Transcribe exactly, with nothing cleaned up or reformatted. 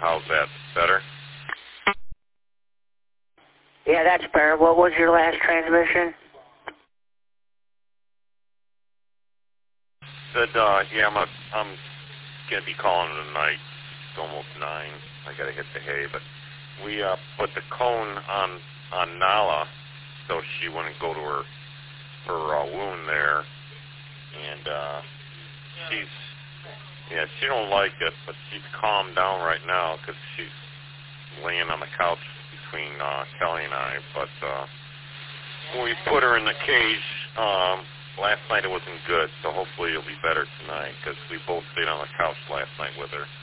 How's that? Better? Yeah, that's better. What was your last transmission? Said, uh, yeah, I'm, a, I'm going to be calling tonight. It's almost nine. I got to hit the hay, but we uh, put the cone on on Nala so she wouldn't go to her her uh, wound there, and uh, she's yeah, she don't like it, but she's calmed down right now because she's laying on the couch between uh, Kelly and I. But uh, when we put her in the cage um, last night, it wasn't good, so hopefully it'll be better tonight because we both stayed on the couch last night with her.